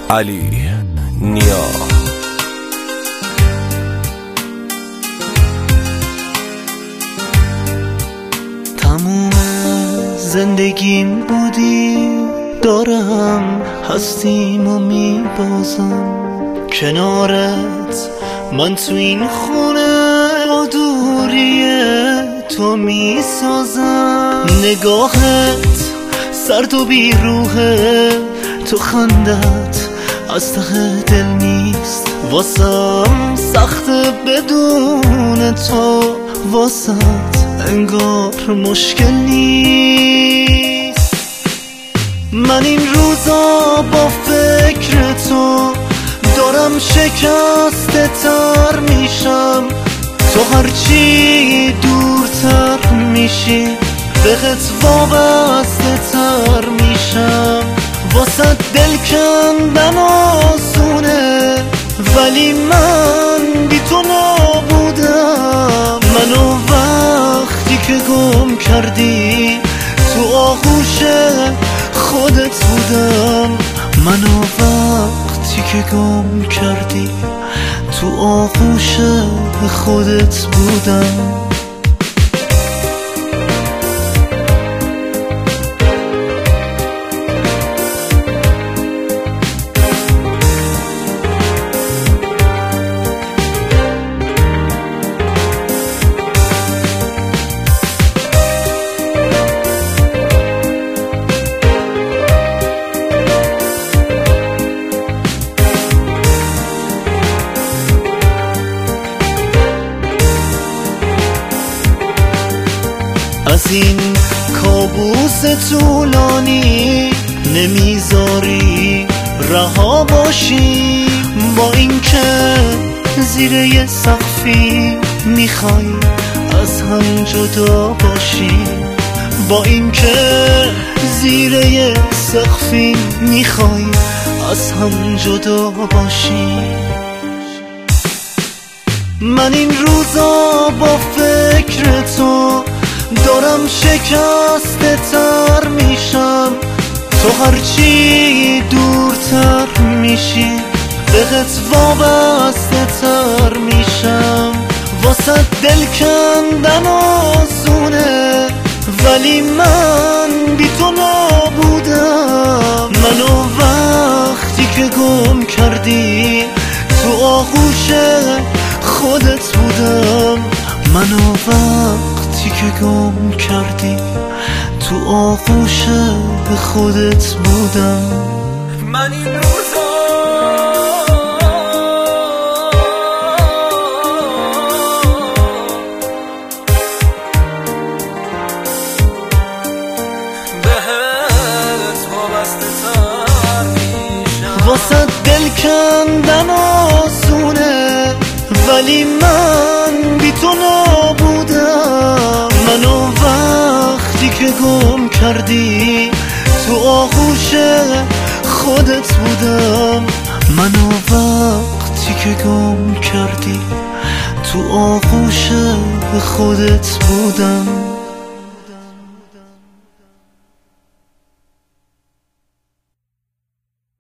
علی نیا. تموم زندگیم بودی، دارم هستیم و میبازم کنارت. من تو این خونه با دوری تو میسازم. نگاهت سرد و بیروحه، تو خندت از ته دل نیست. واسم سخته بدون تو، واسط انگار مشکل نیست. من این روزا با فکر تو دارم شکسته تر میشم. تو هرچی دورتر میشی بهت وابسته تر میشم. واسه دل کندن آسونه، ولی من بی تو نبودم. منو وقتی که گم کردی تو آغوش خودت بودم. منو وقتی که گم کردی تو آغوش خودت بودم. از این کابوس طولانی نمیذاری رها باشی. با اینکه زیر یه سقفی میخوای از هم جدا باشی. با اینکه زیر یه سقفی میخوای از هم جدا باشی. من این روزا با فکر تو دارم شکسته تر میشم. تو هرچی دورتر میشی بهت وابسته تر میشم. واسه دل کندن آسونه، ولی من بی تو نبودم. منو وقتی که گم کردی تو آغوش خودت بودم. منو وقتی که گم کردی تو آغوش خودت بودم. من این روزا بهت وابسته تر میشم. واسه دل کندن آسونه، ولی من بی تو نبودم. منو وقتی که گم کردی تو آغوش خودت بودم. منو وقتی که گم کردی تو آغوش خودت بودم.